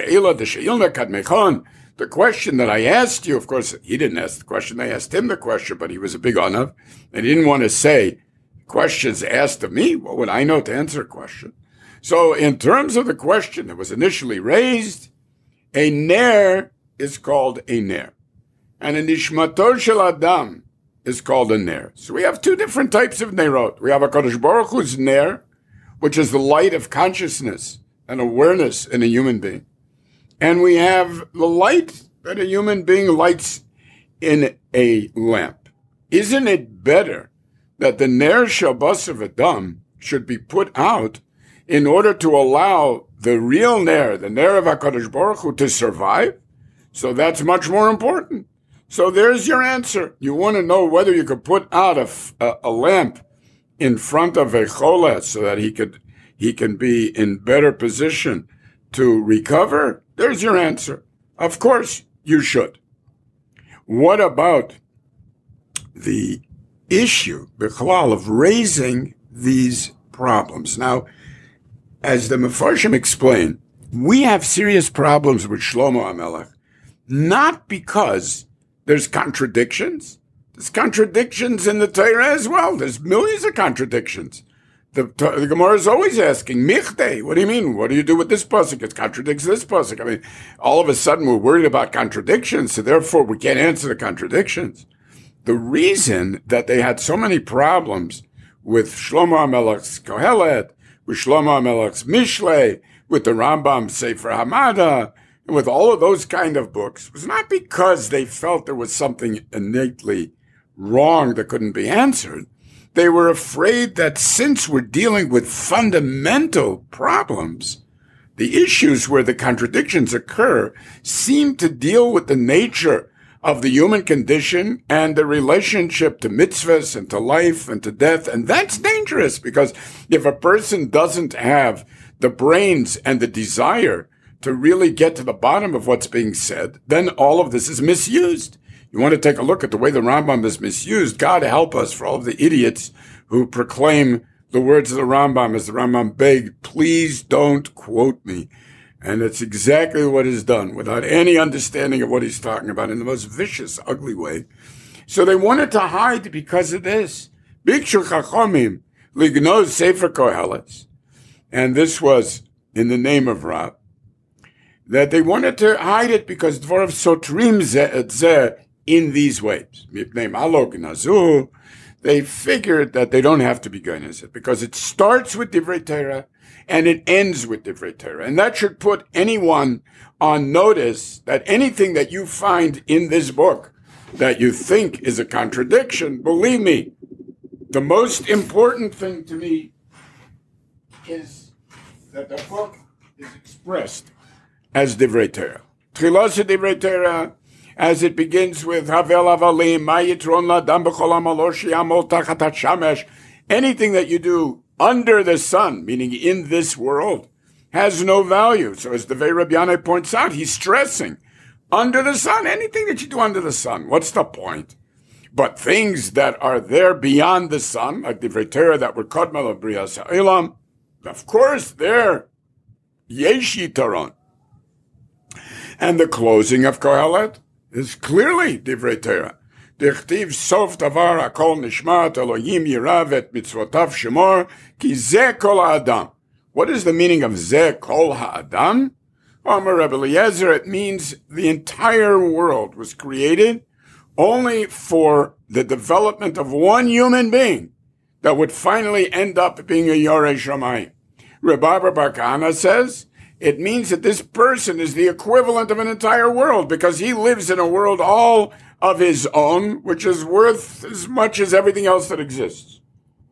the question that I asked you, of course, he didn't ask the question, I asked him the question, but he was a big onav, and he didn't want to say, questions asked of me, what would I know to answer a question? So, in terms of the question that was initially raised, a ner is called a ner. And a nishmato shel adam is called a ner. So we have two different types of nerot. We have a Kadosh Baruch Hu's ner, which is the light of consciousness and awareness in a human being. And we have the light that a human being lights in a lamp. Isn't it better that the ner shabas of Adam should be put out in order to allow the real ner, the ner of HaKadosh Baruch Hu, to survive? So that's much more important. So there's your answer. You want to know whether you could put out a lamp in front of a cholet so that he can be in better position to recover? There's your answer. Of course you should. What about the issue, Bichlal, of raising these problems? Now, as the Mefarshim explain, we have serious problems with Shlomo HaMelech, not because there's contradictions. There's contradictions in the Torah as well. There's millions of contradictions. The Gemara is always asking, Michte, what do you mean? What do you do with this pasuk? It contradicts this pasuk. I mean, all of a sudden we're worried about contradictions, so therefore we can't answer the contradictions. The reason that they had so many problems with Shlomo HaMelech's Kohelet, with Shlomo HaMelech's Mishlei, with the Rambam Sefer Hamada, and with all of those kind of books, was not because they felt there was something innately wrong that couldn't be answered. They were afraid that since we're dealing with fundamental problems, the issues where the contradictions occur seem to deal with the nature of the human condition and the relationship to mitzvahs and to life and to death. And that's dangerous, because if a person doesn't have the brains and the desire to really get to the bottom of what's being said, then all of this is misused. You want to take a look at the way the Rambam is misused. God help us for all of the idiots who proclaim the words of the Rambam as the Rambam begged, please don't quote me. And it's exactly what is done without any understanding of what he's talking about in the most vicious, ugly way. So they wanted to hide because of this. Bikshu Chachomim lignoz Sefer Koheles. And this was in the name of Ra, that they wanted to hide it because Dvorav Sotrim Zeh in these ways. They figured that they don't have to be Goynezet because it starts with Divrei Torah and it ends with Divrei Torah. And that should put anyone on notice that anything that you find in this book that you think is a contradiction, believe me, the most important thing to me is that the book is expressed as Divrei Torah. Tchilas Divrei Torah, as it begins with Havel Avalim, Mayitron Ladam B'Cholam Aloshi Amol Tachat HaShamesh. Anything that you do under the sun, meaning in this world, has no value. So as the Vei Rabbi Yanai points out, he's stressing, under the sun, anything that you do under the sun, what's the point? But things that are there beyond the sun, like Divrei Torah that were Kodmel of Brias HaOlam, of course, they're Yesh Yitaron. And the closing of Kohelet is clearly Divrei Torah. Dichtiv sof davar hakol nishmat Elohim yirav et mitzvotav shemor ki zeh kol ha'adam. What is the meaning of zeh kol ha'adam? Amar Rebbe Eliezer, it means the entire world was created only for the development of one human being that would finally end up being a Yorei Shamayim. Rebbe Bar Kahana says, it means that this person is the equivalent of an entire world because he lives in a world all of his own, which is worth as much as everything else that exists.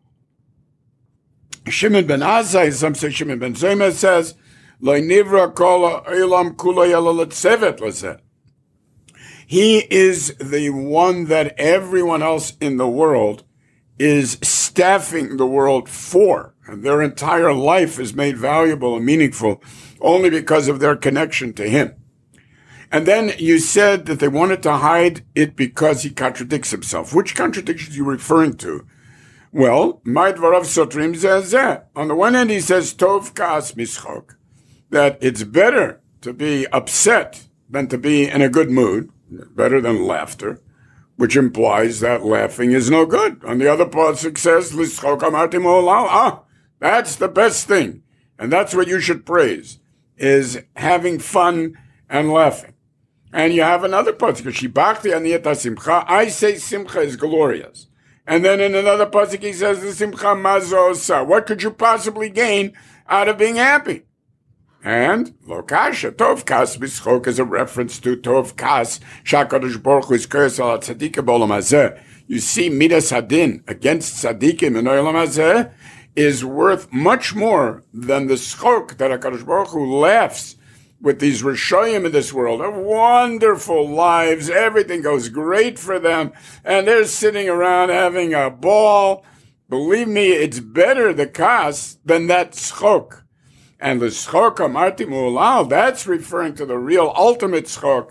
Shimon ben Azai, some say Shimon ben Zoma says, Lo nivra kol ha'olam kulo ela l'tzevet l'zeh. He is the one that everyone else in the world is staffing the world for. And their entire life is made valuable and meaningful only because of their connection to him. And then you said that they wanted to hide it because he contradicts himself. Which contradictions are you referring to? Well, my dvarav sotrim zeh. On the one hand, he says, Tov ka'as mischok, that it's better to be upset than to be in a good mood, better than laughter, which implies that laughing is no good. On the other pasuk says, Lischok amartim olal. That's the best thing. And that's what you should praise, is having fun and laughing. And you have another pasuk, Shibachti aniyat simcha. I say simcha is glorious. And then in another pasuk he says, the simcha mazo osa. What could you possibly gain out of being happy? And lo kasha, tov kas b'schok is a reference to tov kas, shakadosh baruch hu is curse al tzadikim b'olam hazeh. You see, midas hadin against tzadikim in olam hazeh is worth much more than the schok that HaKadosh Baruch Hu laughs with these Rishoyim in this world. Have wonderful lives. Everything goes great for them. And they're sitting around having a ball. Believe me, it's better, the kas, than that schok. And the schok amarti mu'ulal, that's referring to the real ultimate schok,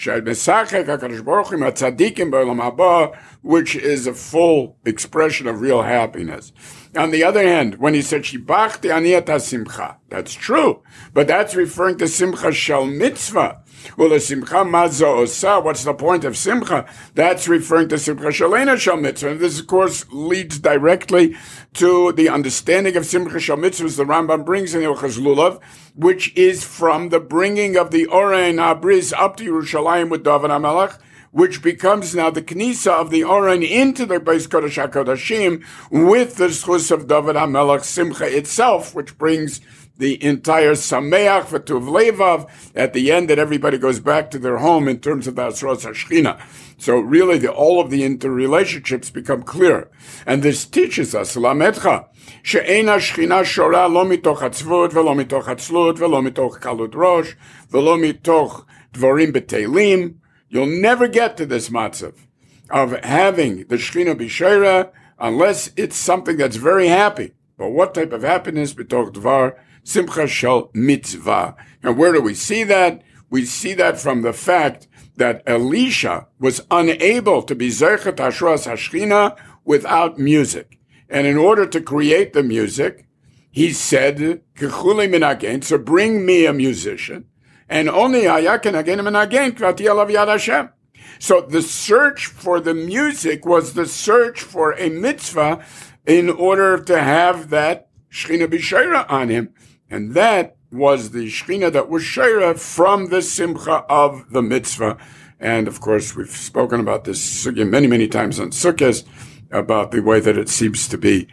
which is a full expression of real happiness. On the other hand, when he said, Shibachti aniyata simcha, that's true, but that's referring to simcha shel mitzvah. Well, the simcha mazo osa, what's the point of simcha? That's referring to simcha shalena shel mitzvah. And this, of course, leads directly to the understanding of simcha shel mitzvah, as the Rambam brings in Ilchas Lulav, which is from the bringing of the Oren HaBris up to Yerushalayim with David HaMelech, which becomes now the Knisa of the Oren into the Beis Kodesh HaKodashim with the Zchus of David HaMelech Simcha itself, which brings the entire Sameach V'tuv Levav at the end, that everybody goes back to their home in terms of the Asros HaShechina. So really, all of the interrelationships become clear. And this teaches us, Lamedcha, she'ein HaShechina shora lo mitoch hatzvut, velo mitoch hatzlut, velo mitoch kalut rosh, velo mitoch dvorim betelim. You'll never get to this matzav of having the Shechina B'Sheira unless it's something that's very happy. But what type of happiness? B'toch dvar simcha shel mitzvah. And where do we see that? We see that from the fact that Elisha was unable to be zeichet hashras hashchina without music. And in order to create the music, he said, Kechuli minagen, so bring me a musician. And only Hayakin again and again, Kvati Alav Yad Hashem. So the search for the music was the search for a mitzvah in order to have that Shechina B'Sheira on him. And that was the Shechina that was Sheira from the Simcha of the mitzvah. And of course, we've spoken about this many, many times on Sukkot, about the way that it seems to be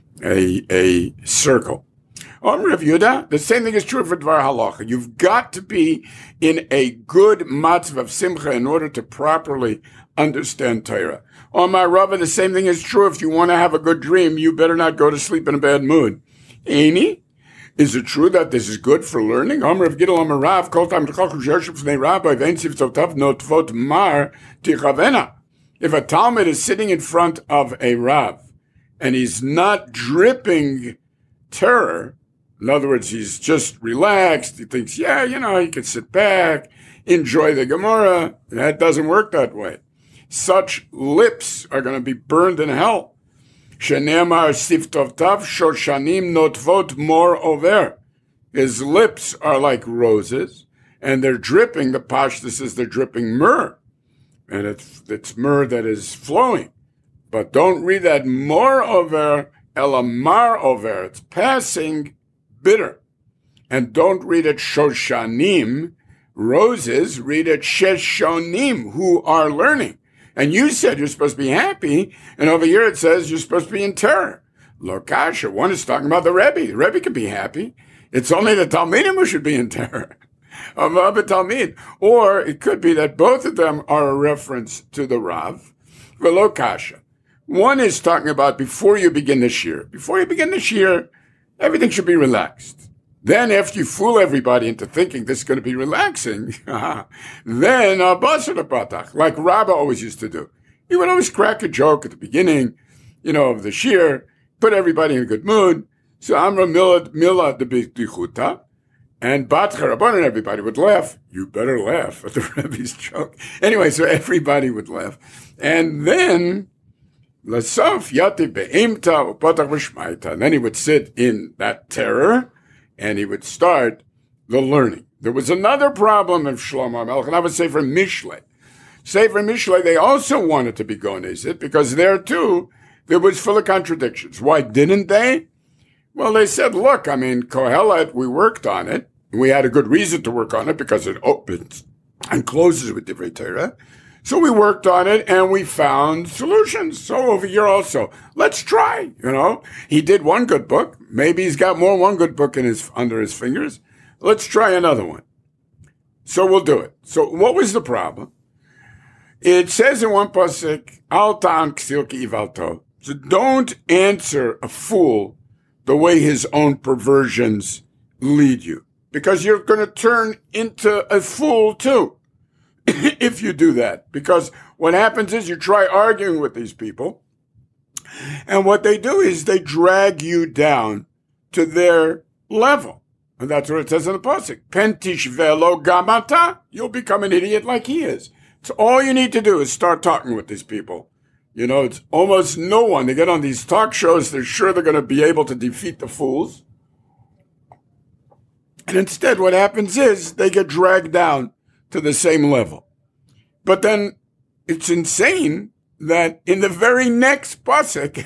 a circle. Rav Yehuda, the same thing is true for Dvar Halacha. You've got to be in a good matzav of simcha in order to properly understand Torah. Omar Rava, the same thing is true. If you want to have a good dream, you better not go to sleep in a bad mood. Aini, is it true that this is good for learning? Omar Rav Gidel Omar Rav, kol tam t'chochum she'yoshev fnei rabbi, ve'en sivtotav notvot mar tichavena. If a Talmud is sitting in front of a Rav, and he's not dripping terror, in other words, he's just relaxed. He thinks, yeah, he can sit back, enjoy the Gemara. That doesn't work that way. Such lips are going to be burned in hell. Shenemar siftovtav shoshanim notvot mor over. His lips are like roses, and they're dripping. The pashtus is they're dripping myrrh. And it's myrrh that is flowing. But don't read that mor over, elamar over. It's passing bitter. And don't read it shoshanim, roses, read it sheshonim, who are learning. And you said you're supposed to be happy, and over here it says you're supposed to be in terror. Lokasha, one is talking about the Rebbe. The Rebbe can be happy. It's only the Talmidim who should be in terror. Or it could be that both of them are a reference to the Rav. Lokasha. One is talking about before you begin this year. Before you begin this year, everything should be relaxed. Then after you fool everybody into thinking this is going to be relaxing, then basar patach, like Rabba always used to do. He would always crack a joke at the beginning, of the shir, put everybody in a good mood. So Amra Mila de B'dichuta, and Bat Charaban, and everybody would laugh. You better laugh at the Rebbe's joke. Anyway, so everybody would laugh. And then Lasof Yati Be'imta Upatach V'shmaita. And then he would sit in that terror, and he would start the learning. There was another problem of Shlomo HaMelech, and I would say for Mishlei. Sefer Mishlei, they also wanted to be Gonezit, because there too, there was full of contradictions. Why didn't they? Well, they said, look, Kohelet, we worked on it. We had a good reason to work on it because it opens and closes with Divrei Torah. So we worked on it and we found solutions. So over here also, let's try, He did one good book. Maybe he's got one good book under his fingers. Let's try another one. So we'll do it. So what was the problem? It says in one pasuk, Al ta'am ksil ki'ivalto. So don't answer a fool the way his own perversions lead you, because you're going to turn into a fool too if you do that. Because what happens is you try arguing with these people, and what they do is they drag you down to their level. And that's what it says in the pasuk. Pentish velo gamata. You'll become an idiot like he is. So all you need to do is start talking with these people. You know, it's almost no one. They get on these talk shows, they're sure they're going to be able to defeat the fools. And instead, what happens is they get dragged down to the same level. But then it's insane that in the very next pasuk,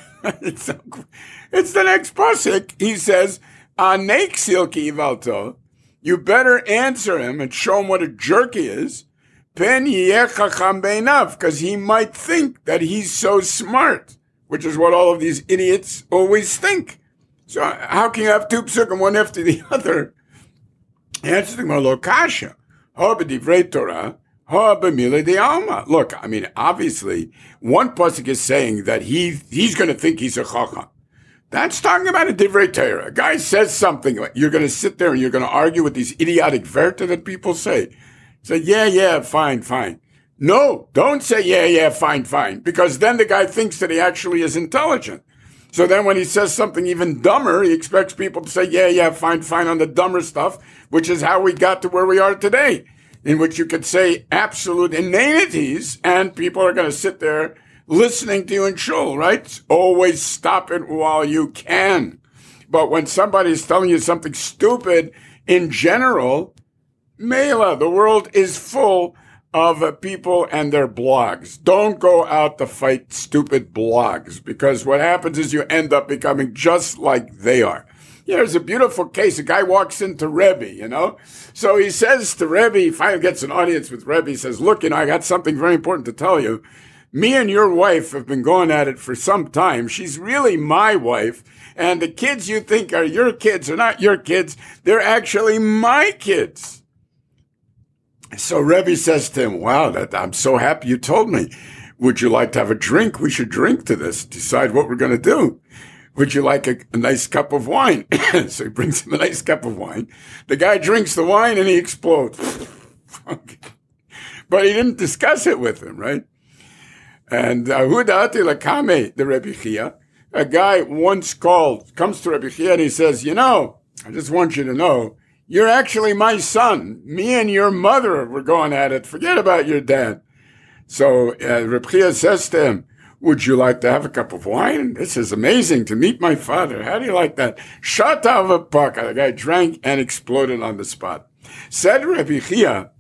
it's the next pasuk, he says, Anek silki ivalto, you better answer him and show him what a jerk he is, pen yeh chacham beinav, because he might think that he's so smart, which is what all of these idiots always think. So how can you have two psukim one after the other? Answer the Gemara, lo kasha, ha b'divrei Torah, ha b'milei de'alma. Look, I mean, obviously, one pasuk is saying that he's going to think he's a chacham. That's talking about a divrei Torah. A guy says something, you're going to sit there and you're going to argue with these idiotic verta that people say. Say, yeah, fine. No, don't say, yeah, fine, because then the guy thinks that he actually is intelligent. So then when he says something even dumber, he expects people to say, yeah, fine on the dumber stuff, which is how we got to where we are today, in which you could say absolute inanities and people are going to sit there listening to you in shul, right? Always stop it while you can. But when somebody's telling you something stupid in general, Mela, the world is full of people and their blogs. Don't go out to fight stupid blogs, because what happens is you end up becoming just like they are. Here's a beautiful case. A guy walks into Rebbe, you know. So he says to Rebbe, he finally gets an audience with Rebbe. He says, look, I got something very important to tell you. Me and your wife have been going at it for some time. She's really my wife. And the kids you think are your kids are not your kids. They're actually my kids. So Rebbe says to him, wow, I'm so happy you told me. Would you like to have a drink? We should drink to this, decide what we're going to do. Would you like a nice cup of wine? So he brings him a nice cup of wine. The guy drinks the wine and he explodes. But he didn't discuss it with him, right? And Hudati Lakame, the Rebbe Chia, a guy once comes to Rebbe Chia and he says, I just want you to know, you're actually my son. Me and your mother were going at it. Forget about your dad. So Rebbe Chia says to him, would you like to have a cup of wine? This is amazing, to meet my father. How do you like that? Shut out of a pocket. The guy drank and exploded on the spot. Said Rebbe Chia,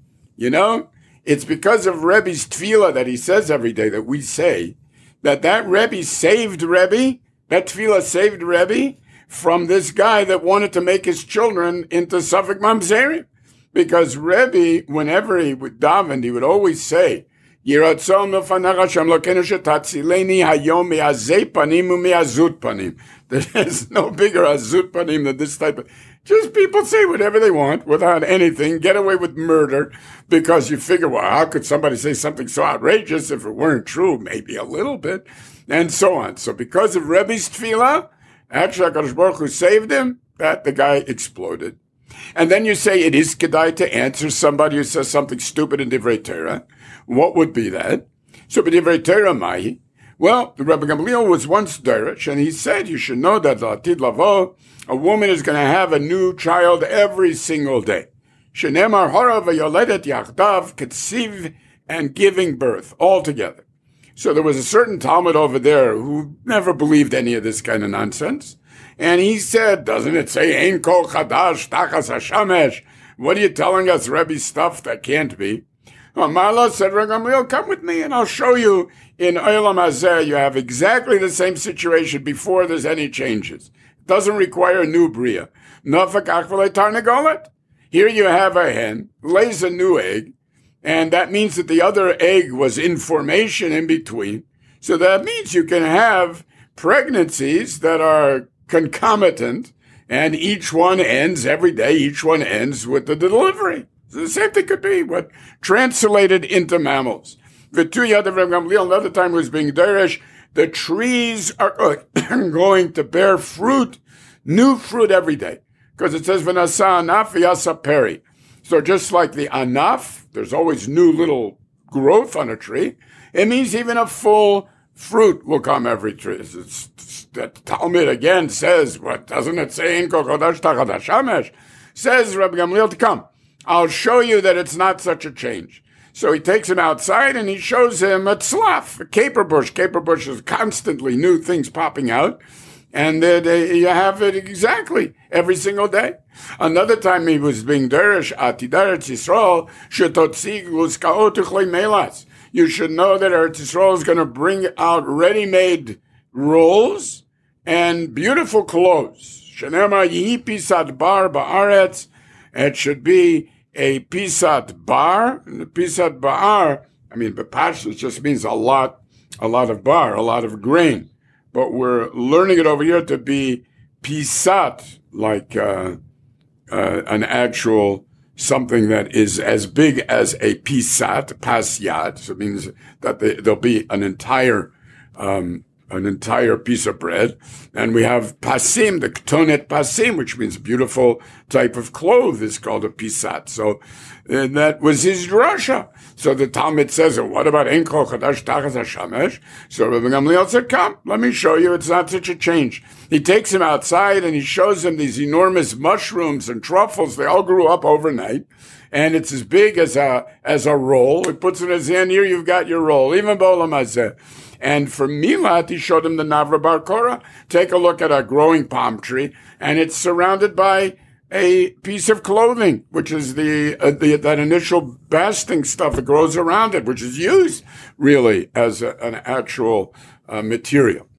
it's because of Rebbe's tefillah that he says every day that we say that Rebbe saved Rebbe, that tefillah saved Rebbe from this guy that wanted to make his children into Safek Mamzerim. Because Rebbe, whenever he would daven, he would always say, Yiratzon mefanecha Hashem Elokeinu shetatzileni hayom me'azei panim u'me'azut panim. There's no bigger azut panim than this type of... Just people say whatever they want without anything, get away with murder, because you figure, well, how could somebody say something so outrageous if it weren't true? Maybe a little bit, and so on. So because of Rebbe's tefillah, actually HaKadosh Baruch Hu saved him, that the guy exploded. And then you say it is kedai to answer somebody who says something stupid in Divrei Torah. What would be that? So B'divrei Torah mahi. Well, Rabbi Gamliel was once Derish, and he said you should know that Latid Lavo, a woman is going to have a new child every single day. Shenemar hara v'yoledet yachdav ketziv, and giving birth all together. So there was a certain Talmud over there who never believed any of this kind of nonsense. And he said, doesn't it say, Ein kol chadash tachas hashamesh? What are you telling us, Rebbe, stuff that can't be? Marla said, Gamliel, come with me and I'll show you in Olam Hazeh you have exactly the same situation before there's any changes. It doesn't require a new bria. Nafak achvele tarnagolet. Here you have a hen, lays a new egg, and that means that the other egg was in formation in between. So that means you can have pregnancies that are concomitant, and each one ends every day, each one ends with the delivery. So the same thing could be what translated into mammals. Another time was being derish, the trees are going to bear fruit, new fruit every day. Because it says, V'nasa anaf v'yasa peri. So just like the anaf, there's always new little growth on a tree. It means even a full fruit will come every tree. That Talmud again says, what doesn't it say in Kokodash Tachad HaShamesh? Says Rabbi Gamliel to come. I'll show you that it's not such a change. So he takes him outside and he shows him a tzlaf, a caper bush. Caper bush is constantly new things popping out. And you have it exactly every single day. Another time he was being derish, Atidaret Yisrael, Shetotzi Gluskaot Uchlei Melas. You should know that Eretz Yisrael is going to bring out ready-made rolls and beautiful clothes. Shenema Yihi Pisat Bar Ba'aretz. It should be a Pisat Bar. And the Pisat Bar, B'pashtus just means a lot of bar, a lot of grain. But we're learning it over here to be Pisat, like an actual something that is as big as a Pisat, Pasyat. So it means that there'll be an entire piece of bread. And we have Pasim, the Ketonet Pasim, which means beautiful type of cloth is called a Pisat. So that was his drasha. So the Talmud says, what about Enko Chadash Tachas HaShamesh? So Rabbi Gamliel said, come, let me show you. It's not such a change. He takes him outside and he shows him these enormous mushrooms and truffles. They all grew up overnight. And it's as big as a roll. He puts it in his hand. Here you've got your roll. Even B'olam Hazeh. And for Milat, he showed him the Navra Bar Korah. Take a look at a growing palm tree, and it's surrounded by a piece of clothing, which is that initial basting stuff that grows around it, which is used really as an actual material.